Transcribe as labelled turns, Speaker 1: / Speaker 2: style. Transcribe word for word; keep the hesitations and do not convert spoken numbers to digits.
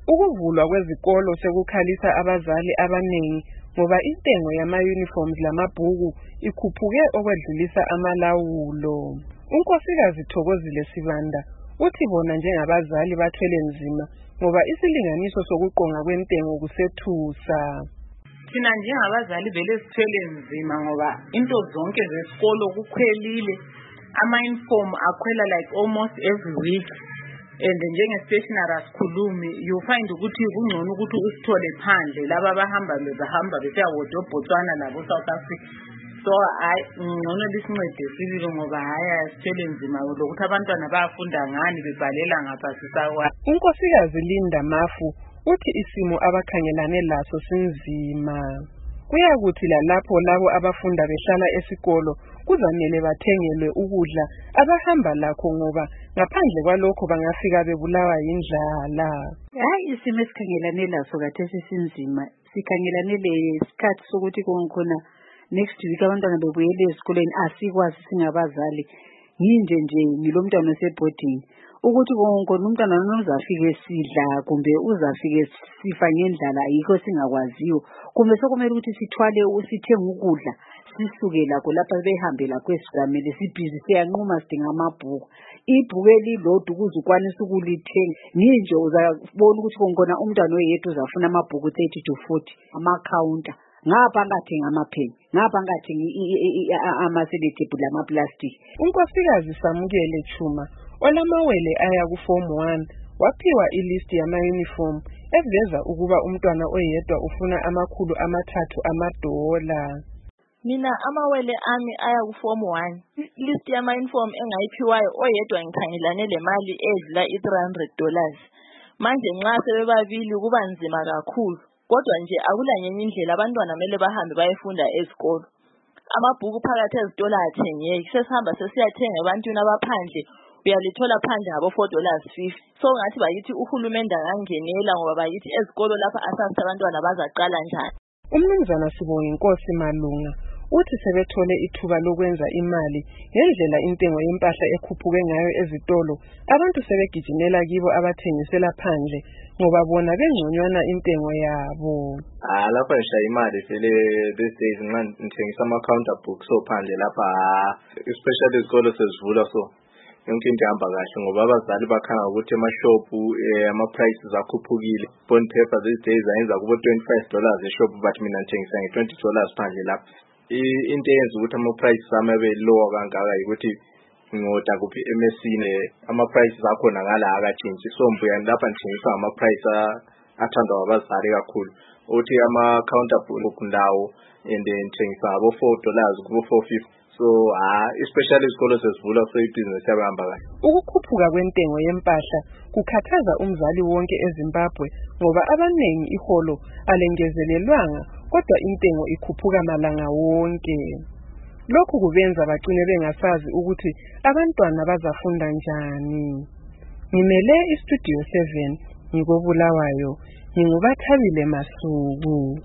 Speaker 1: Ukuvulwa kwezikolo sekukhalisa abazali abaningi ngoba intengo yama-uniforms lamabhuku ikhuphuke okwedlulisa amalawulo. uNkosikazi Thokozile Sibanda uthi bona njengabazali bathwele nzima ngoba isilinganiso sokuqonga kwentengo kusethusa.
Speaker 2: Thina njengabazali vele sithwele nzima ngoba into zonke zesikolo kukhwelile, ama-uniform akhwela like almost every week. And njenge-stationery asikhulumi, you find ukuthi kungcono ukuthi usithole phandle laba abahamba behamba besiya Botswana labo South Africa. So hayi ngcono lisincede sibili ngoba hayi asithwele nzima lokuthi abantwana bayafunda ngani bebhalela ngapha sisawa.
Speaker 1: uNkosikazi Linda Mafu uthi isimo abakhangelane laso sinzima. Kuyakuthi lapho labo abafunda behlala esikolo kuzamele bathengelwe ukudla abahamba lakho ngoba ngaphandle kwalokho bangafika bebulawa yindlala.
Speaker 3: Hayi isimo esikhangelane laso kathesi sinzima. Sikhangelane lesikhathi sokuthi konkhona next week abantwana bebuyele esikoleni asikwazi singabazali. Nginje nje ngilomntwana oseboarding ukuthi konke umntwana uzafike sidla kumbe uzafike sifa ngendlala ayikho singakwaziyo kumbe sokumele ukuthi sithwale usithenga ukudla sisuke lakho lapha behambela kwesigamele sibhizi siyanquma sidinga amabhuku ibhuku elilodwa ukuze ukwanise ukulithenga. Nginje uzabona ukuthi konkona umntwana oyedwa uzafuna amabhuku thirty to forty ama-counter ngapha ngathenga amapheni ngapha ngathenga ama-selectable ama-plastic.
Speaker 1: uNkosikazi Samukele Chuma olamawele aya ku-form one waphiwa ilist yama-uniform eveza ukuba umntwana oyedwa ufuna amakhulu amathathu amadola.
Speaker 4: Mina amawele ami aya ku-form one. List yama-uniform engayiphiwayo oyedwa ngikhangelane le mali edlula i-three hundred dollars. Manje nxa sebebabili kuba nzima kakhulu. Kodwa nje akulanyenye indlela abantwana kumele bahambe bayefunda esikolo. Amabhuku phakathi ezitolo athengeki. Sesihamba sesiyathenga ebantwini abaphandle uyalithola phandle ngabo four dollars fifty. So ngathi bayithi uhulumende angangenela ngoba bayithi ezikolo lapha asazi abantwana bazaqala njani.
Speaker 1: Umnumzana Sibonginkosi Malunga uthi sebethole ithuba lokwenza imali ngendlela intengo yempahla ekhuphuke ngayo ezitolo abantu sebegijimela kibo abathengisela phandle ngoba bona bengconywana intengo yabo.
Speaker 5: Ah lapha ngisha imali vele these days nxa ngithengisa ama counter books so phandle lapha especially izikolo sezivula so yonke into ihamba kahle ngoba abazali bakhanga ukuthi emashop ama prices akhuphukile. Bond paper these days ayenza kubo twenty-five dollars eshop but mina ngithengisa nge twenty dollars phandle lapha. Into eyenza ukuthi ama prices ami abe lower kangaka ukuthi ngoda kuphi M S C ne ama prices akhona ngala akatshintshi so mbuya lapha ngithengisa ama price athandwa abazali kakhulu uthi ama counter book ndawo and then ngithengisa abo four dollars kubo four fifty. So ah especially isikolo sesivula so ibusiness yabamba kahle.
Speaker 1: Ukukhuphuka kwentengo yempahla kukhathaza umzali wonke eZimbabwe ngoba abanengi iholo alengezelelwanga kodwa intengo ikhuphuka malanga wonke. Lokhu kubenza bagcine bengasazi ukuthi abantwana bazafunda njani. Ngimele iStudio seven ngikobulawayo ngingubathabile Masuku.